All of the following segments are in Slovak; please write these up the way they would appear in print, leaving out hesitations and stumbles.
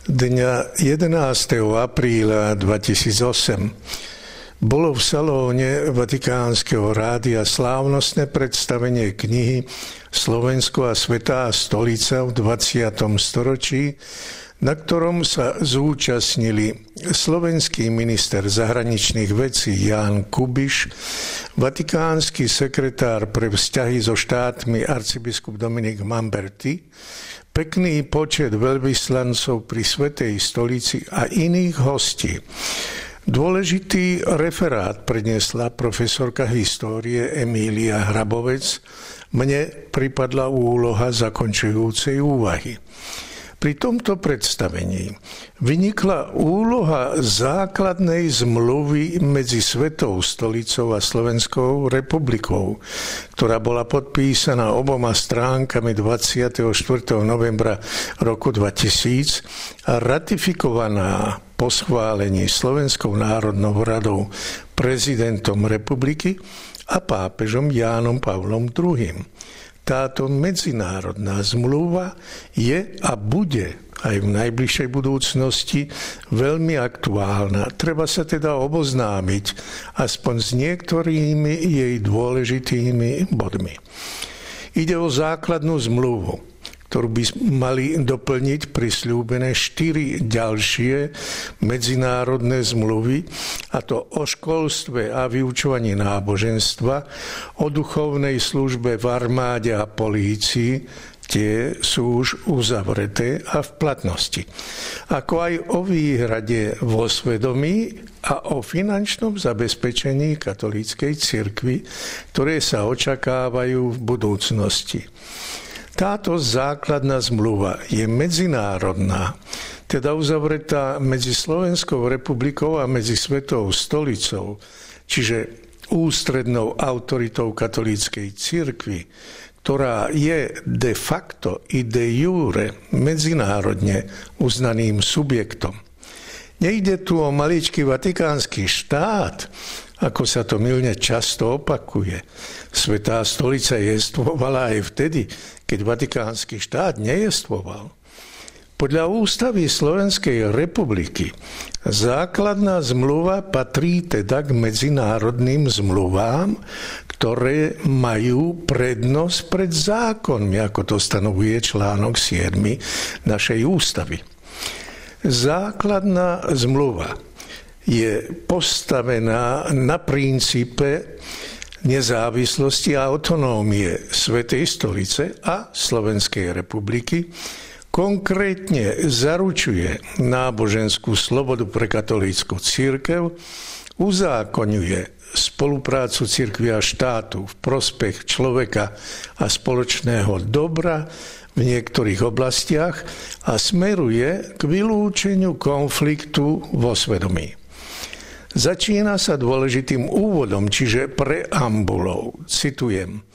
Dňa 11. apríla 2008 bolo v salóne Vatikánskeho rádia slávnostné predstavenie knihy Slovensko a svätá stolica v 20. storočí, na ktorom sa zúčastnili slovenský minister zahraničných vecí Ján Kubiš, vatikánsky sekretár pre vzťahy so štátmi arcibiskup Dominik Mamberti, pekný počet veľvyslancov pri Svätej stolici a iných hostí. Dôležitý referát predniesla profesorka histórie Emília Hrabovec. Mne pripadla úloha zakončujúcej úvahy. Pri tomto predstavení vynikla úloha základnej zmluvy medzi Svätou stolicou a Slovenskou republikou, ktorá bola podpísaná oboma stránkami 24. novembra roku 2000 a ratifikovaná po schválení Slovenskou národnou radou prezidentom republiky a pápežom Jánom Pavlom II. Táto medzinárodná zmluva je a bude aj v najbližšej budúcnosti veľmi aktuálna. Treba sa teda oboznámiť aspoň s niektorými jej dôležitými bodmi. Ide o základnú zmluvu, ktorú by mali doplniť prisľúbené 4 ďalšie medzinárodné zmluvy, a to o školstve a vyučovaní náboženstva, o duchovnej službe v armáde a polícii, tie sú už uzavreté a v platnosti, ako aj o výhrade vo svedomí a o finančnom zabezpečení katolíckej cirkvi, ktoré sa očakávajú v budúcnosti. Táto základná zmluva je medzinárodná, teda uzavretá medzi Slovenskou republikou a medzi Svätou stolicou, čiže ústrednou autoritou katolíckej cirkvi, ktorá je de facto i de jure medzinárodne uznaným subjektom. Nejde tu o maličký vatikánsky štát, ako sa to mylne často opakuje. Svätá stolica jestvovala aj vtedy, keď vatikánsky štát nejestvoval. Podľa ústavy Slovenskej republiky základná zmluva patrí teda k medzinárodným zmluvám, ktoré majú prednosť pred zákonmi, ako to stanovuje článok 7 našej ústavy. Základná zmluva je postavená na princípe nezávislosti a autonómie Svätej stolice a Slovenskej republiky, konkrétne zaručuje náboženskú slobodu pre katolícku cirkev, uzákoňuje spoluprácu cirkvi a štátu v prospech človeka a spoločného dobra v niektorých oblastiach a smeruje k vylúčeniu konfliktu vo svedomí. Začína sa dôležitým úvodom, čiže preambulou. Citujem: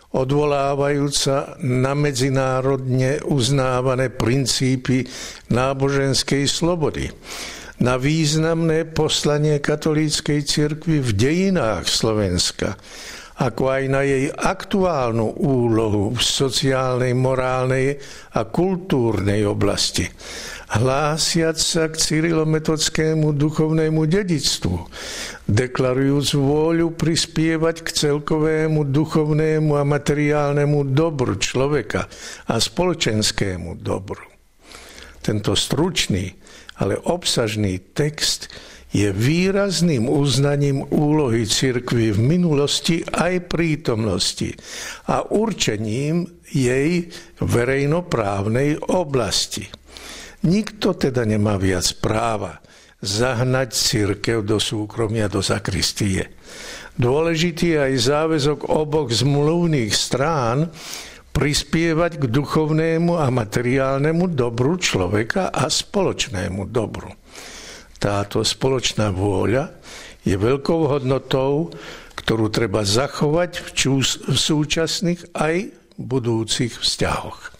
odvolávajúca na medzinárodne uznávané princípy náboženskej slobody, na významné poslanie katolíckej cirkvi v dejinách Slovenska, ako aj na jej aktuálnu úlohu v sociálnej, morálnej a kultúrnej oblasti, hlásiac sa k cyrilometodskému duchovnému dedičstvu, deklarujúc vôľu prispievať k celkovému duchovnému a materiálnemu dobru človeka a spoločenskému dobru. Tento stručný, ale obsažný text je výrazným uznaním úlohy cirkvi v minulosti aj prítomnosti a určením jej verejnoprávnej oblasti. Nikto teda nemá viac práva zahnať cirkev do súkromia, do sakristie. Dôležitý je aj záväzok oboch zmluvných strán prispievať k duchovnému a materiálnemu dobru človeka a spoločnému dobru. Táto spoločná vôľa je veľkou hodnotou, ktorú treba zachovať v súčasných aj budúcich vzťahoch.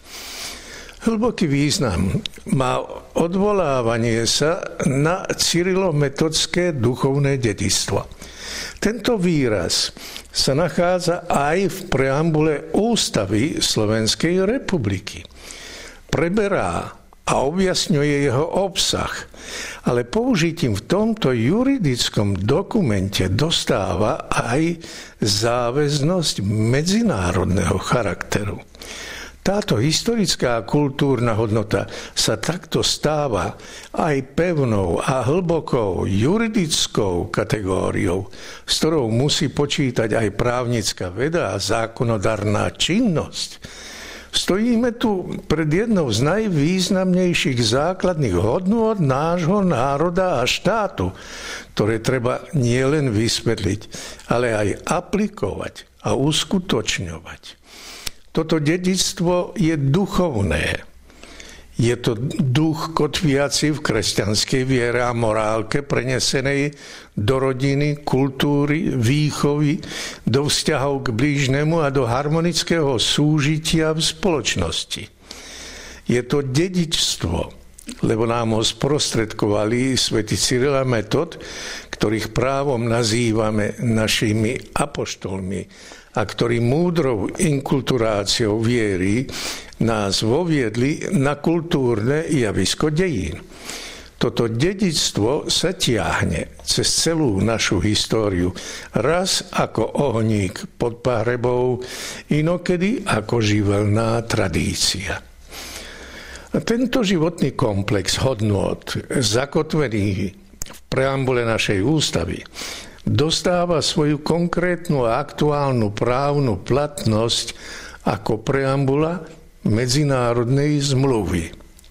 Hlboký význam má odvolávanie sa na cyrilometodské duchovné dedičstvo. Tento výraz sa nachádza aj v preambule Ústavy Slovenskej republiky. Preberá a objasňuje jeho obsah. Ale použitím v tomto juridickom dokumente dostáva aj záväznosť medzinárodného charakteru. Táto historická a kultúrna hodnota sa takto stáva aj pevnou a hlbokou juridickou kategóriou, s ktorou musí počítať aj právnická veda a zákonodárna činnosť. Stojíme tu pred jednou z najvýznamnejších základných hodnôt nášho národa a štátu, ktoré treba nielen vysvetliť, ale aj aplikovať a uskutočňovať. Toto dedičstvo je duchovné. Je to duch kotviaci v kresťanskej viere a morálke prenesenej do rodiny, kultúry, výchovy, do vzťahov k blížnemu a do harmonického súžitia v spoločnosti. Je to dedičstvo, lebo nám ho sprostredkovali svätý Cyril a Metod, ktorých právom nazývame našimi apoštolmi a ktorí múdrou inkulturáciou viery nás voviedli na kultúrne javisko dejín. Toto dedičstvo sa tiahne cez celú našu históriu, raz ako ohník pod pahrebou, inokedy ako živelná tradícia. A tento životný komplex hodnôt zakotvený v preambule našej ústavy dostáva svoju konkrétnu a aktuálnu právnu platnosť ako preambula medzinárodnej zmluvy.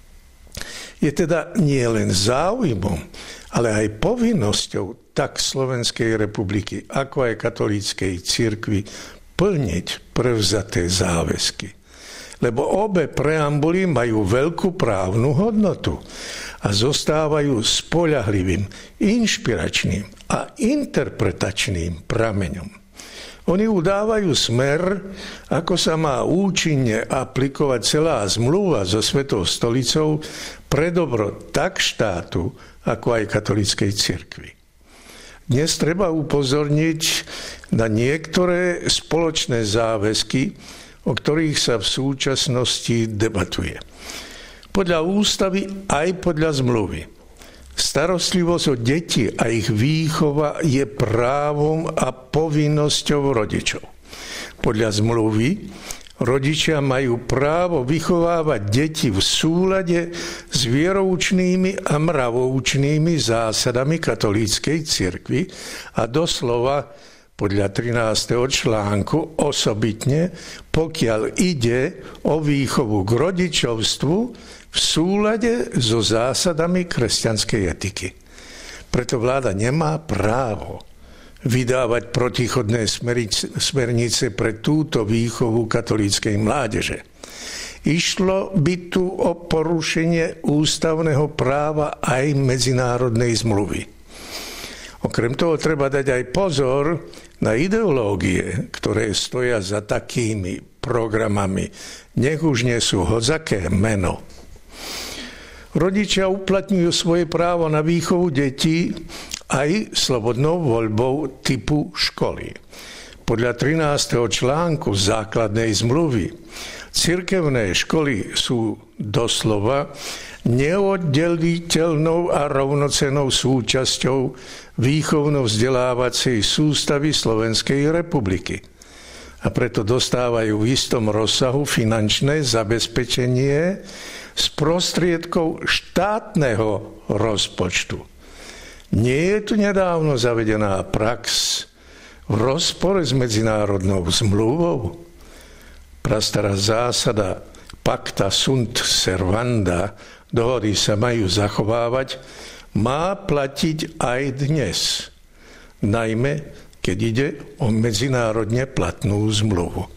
Je teda nie len záujmom, ale aj povinnosťou tak Slovenskej republiky, ako aj katolíckej cirkvi plniť prevzaté záväzky. Lebo obe preambuly majú veľkú právnu hodnotu a zostávajú spoľahlivým, inšpiračným a interpretačným prameňom. Oni udávajú smer, ako sa má účinne aplikovať celá zmluva so Svetou stolicou pre dobro tak štátu, ako aj katolíckej cirkvi. Dnes treba upozorniť na niektoré spoločné záväzky, o ktorých sa v súčasnosti debatuje. Podľa ústavy aj podľa zmluvy. Starostlivosť o deti a ich výchova je právom a povinnosťou rodičov. Podľa zmluvy rodičia majú právo vychovávať deti v súlade s vieroučnými a mravoučnými zásadami katolíckej cirkvi a doslova podľa 13. článku osobitne, pokiaľ ide o výchovu k rodičovstvu v súlade so zásadami kresťanskej etiky. Preto vláda nemá právo vydávať protichodné smernice pre túto výchovu katolíckej mládeže. Išlo by tu o porušenie ústavného práva aj medzinárodnej zmluvy. Okrem toho treba dať aj pozor na ideológie, ktoré stoja za takými programami. Nech už nie sú hozaké meno. Rodičia uplatňujú svoje právo na výchovu detí aj slobodnou voľbou typu školy. Podľa 13. článku základnej zmluvy cirkevné školy sú doslova neoddeliteľnou a rovnocennou súčasťou výchovno-vzdelávacej sústavy Slovenskej republiky. A preto dostávajú v istom rozsahu finančné zabezpečenie z prostriedkov štátneho rozpočtu. Nie je tu nedávno zavedená prax v rozpore s medzinárodnou zmluvou? Prastará zásada pacta sunt servanda, dohody sa majú zachovávať, má platiť aj dnes, najmä keď ide o medzinárodne platnú zmluvu.